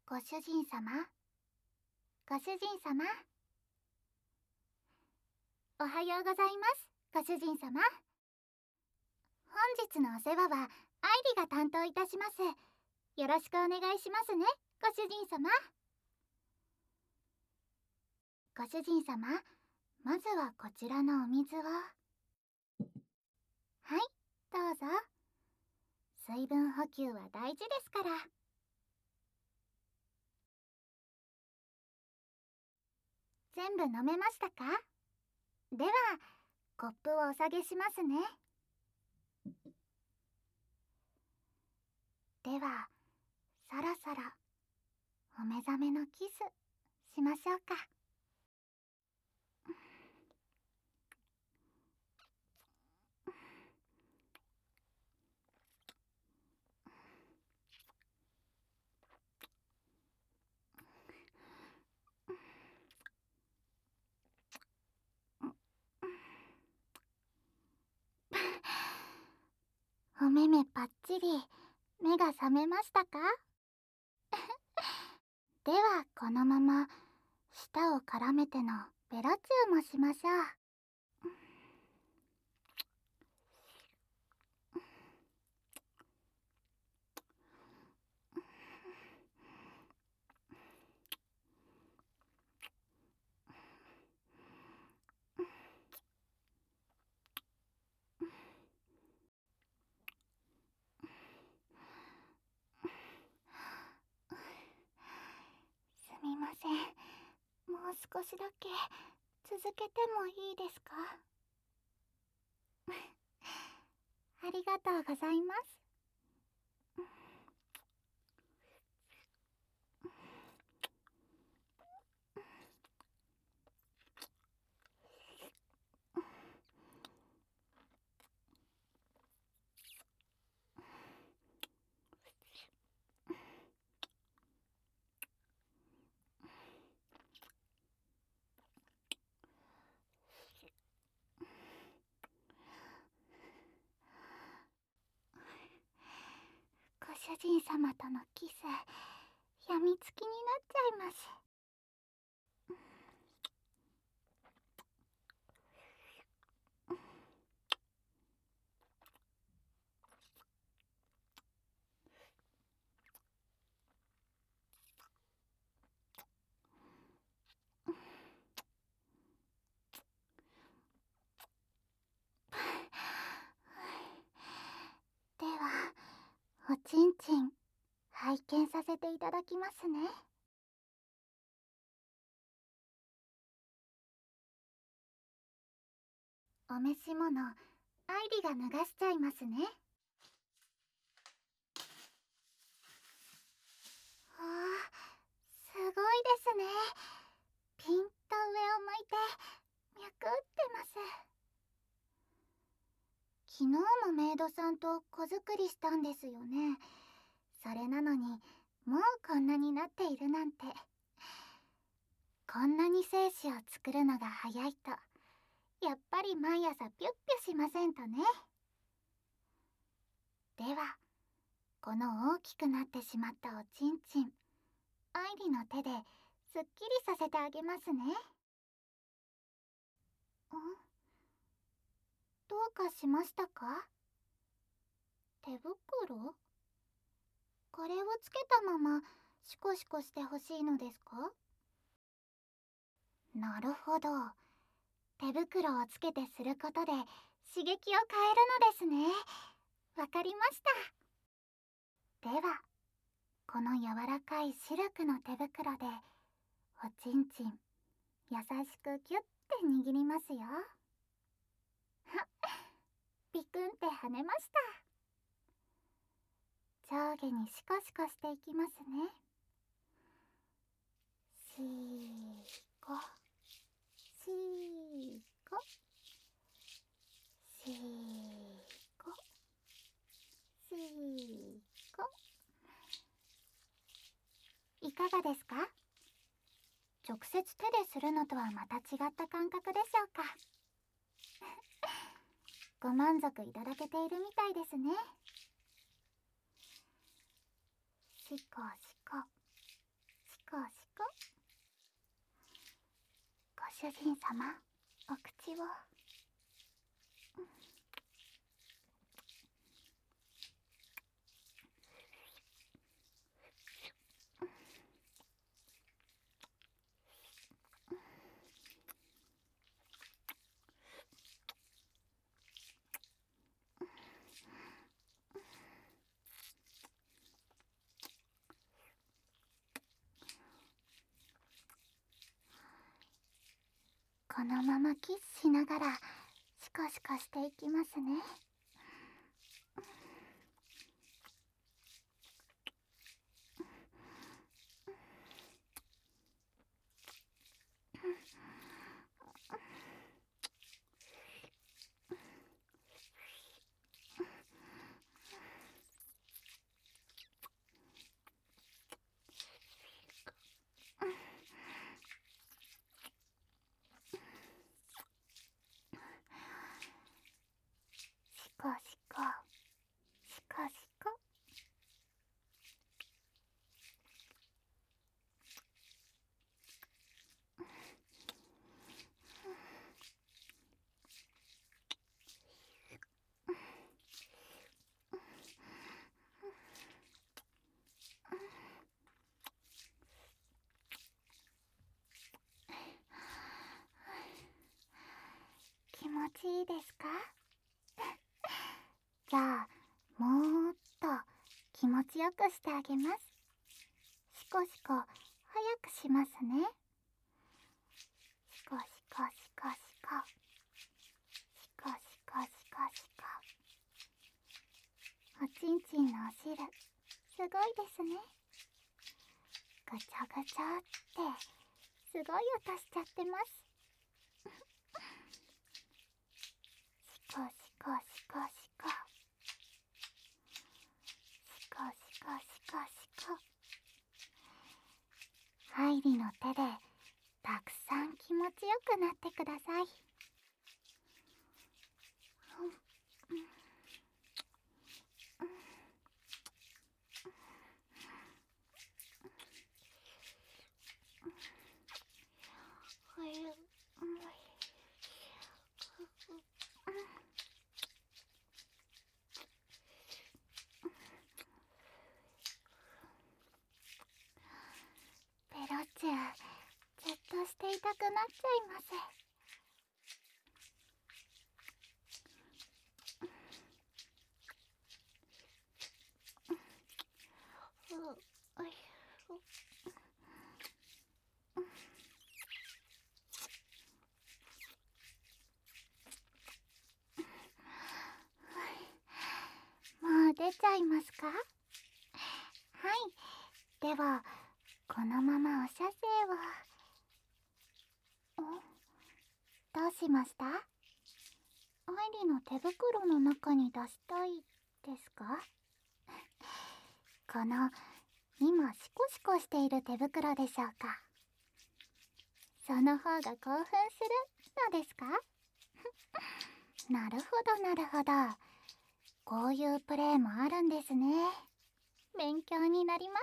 ご主人様、ご主人様。おはようございます、ご主人様。本日のお世話はアイリが担当いたします。よろしくお願いしますね、ご主人様。ご主人様、まずはこちらのお水を。はい、どうぞ。水分補給は大事ですから。全部飲めましたか？では、コップをお下げしますね。では、そろそろお目覚めのキスしましょうか。お目目パッチリ、目が覚めましたか？ではこのまま舌を絡めてのベロチューもしましょう。すみません、もう少しだけ続けてもいいですか？ありがとうございます。ご主人様とのキス、やみつきになっちゃいます。では、おちんちん拝見させていただきますね。お召し物、アイリが脱がしちゃいますね。わあ、すごいですね。ピンと上を向いて脈打ってます。昨日もメイドさんと子作りしたんですよね。それなのにもうこんなになっているなんて。こんなに精子を作るのが早いと、やっぱり毎朝ピュッピュしませんとね。では、この大きくなってしまったおちんちん、アイリの手ですっきりさせてあげますね。どうかしましたか？手袋？これをつけたままシコシコしてほしいのですか？なるほど。手袋をつけてすることで刺激を変えるのですね。わかりました。では、この柔らかいシルクの手袋でおちんちん優しくギュッて握りますよ。ピクンって跳ねました。上下にシコシコしていきますね。シーコシーコシーコシーコ。いかがですか？直接手でするのとはまた違った感覚でしょうか？ご満足いただけているみたいですね。シコシコ主人様、お口を。このままキスしながらシコシコしていきますね。シコシコシコシコ。気持ちいいですか？じゃあもっと気持ちよくしてあげます。シコシコ早くしますね。シコシコシコシコシコシコシコシコ。おちんちんのお汁すごいですね。ぐちゃぐちゃってすごい音しちゃってます。シコシコシコシコシコシコシコシコ。ハイリの手でたくさん気持ちよくなってください。ペロチュー、ずっとしていたくなっちゃいます。もう出ちゃいますか？はい、ではこのままお射精を。どうしました？アイリの手袋の中に出したいですか？この今シコシコしている手袋でしょうか？その方が興奮するのですか？なるほどなるほど。こういうプレイもあるんですね。勉強になります。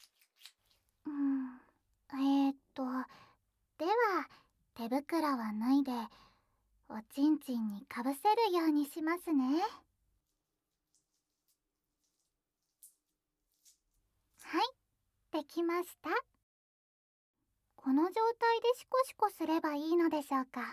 では手袋は脱いでおちんちんにかぶせるようにしますね。はい、できました。この状態でシコシコすればいいのでしょうか？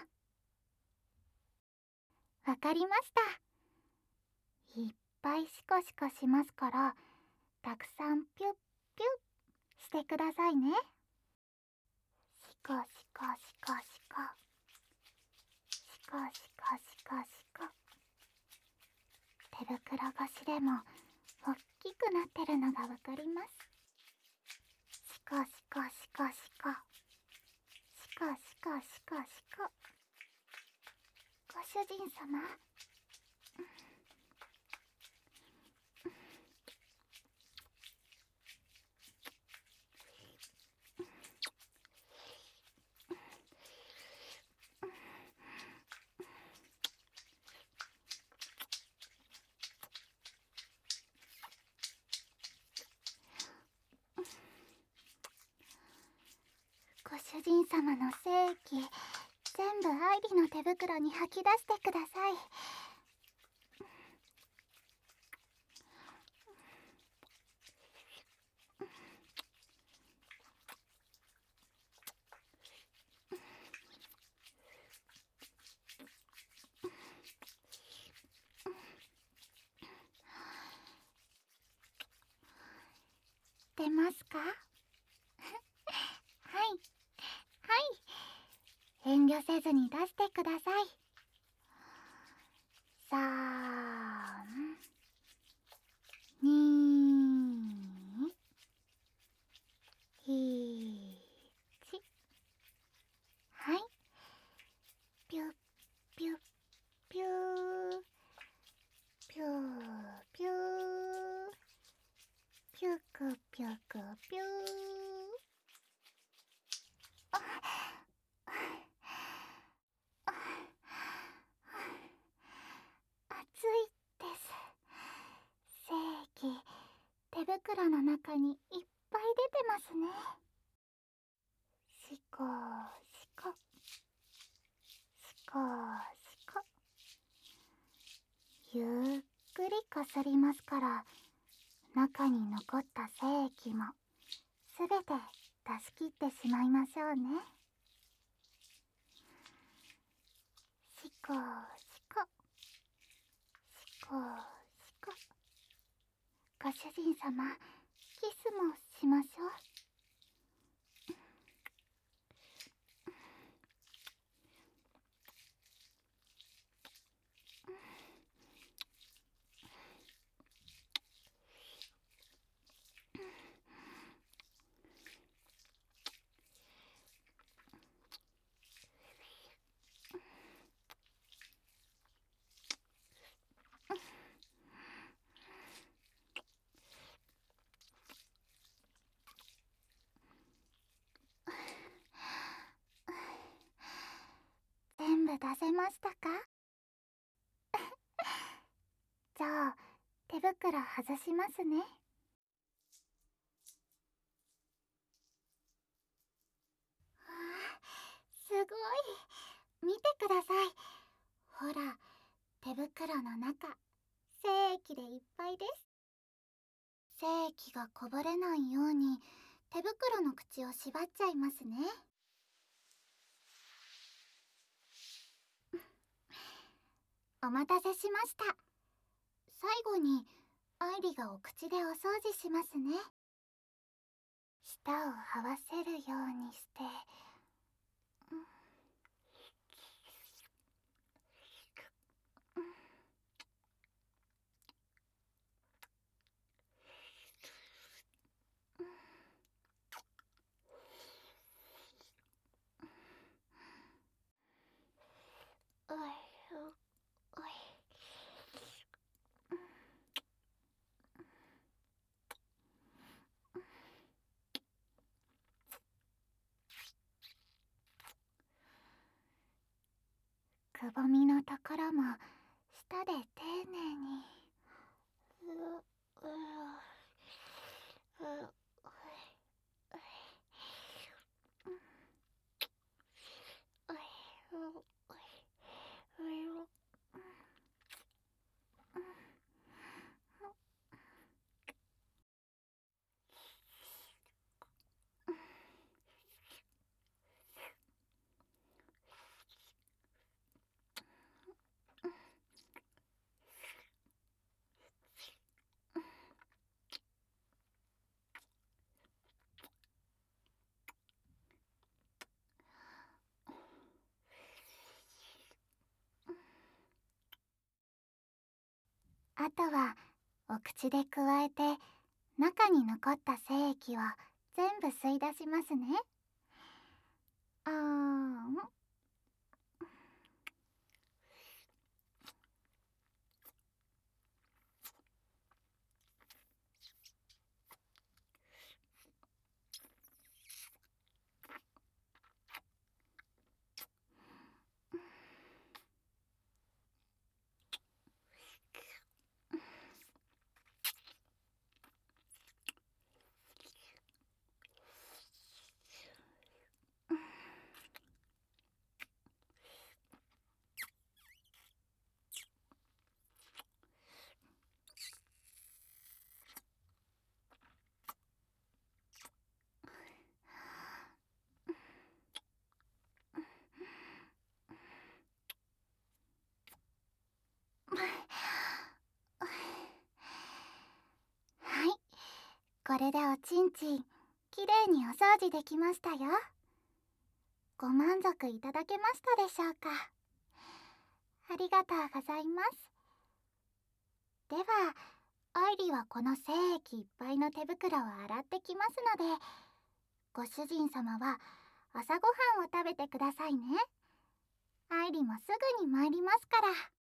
わかりました。いっぱいシコシコしますから、たくさんピュッピュッしてくださいね。シコシコシコシコシコシコシコシコ。手袋越しでも大きくなってるのがわかります。シコシコシコシコシコシコシコシコ。ご主人様、ご主人様の精液全部アイリの手袋に吐き出してください。出ますか？はいはい、遠慮せずに出してください。3、2、1。はい。ピュッピュッピュー、ピューピュー、ピュクピュクピュー。ああ暑いです。精液、手袋の中にいっぱい出てますね。シコシコ、シコシコ。ゆっくりこすりますから、中に残った精液もすべて出し切ってしまいましょうね。シコシコ、シコシコ。ご主人様、キスもしましょう。全部出せましたか？じゃあ、手袋外しますね。わあ、すごい。見てください。ほら、手袋の中、精液でいっぱいです。精液がこぼれないように、手袋の口を縛っちゃいますね。お待たせしました。最後に、アイリがお口でお掃除しますね。舌を這わせるようにして、おいおい。くぼみのところも舌で丁寧に。あとはお口でくわえて、中に残った精液を全部吸い出しますね。あーん。 これでおちんちんきれいにお掃除できましたよ。ご満足いただけましたでしょうか。ありがとうございます。ではアイリはこの精液いっぱいの手袋を洗ってきますので、ご主人様は朝ごはんを食べてくださいね。アイリもすぐに参りますから。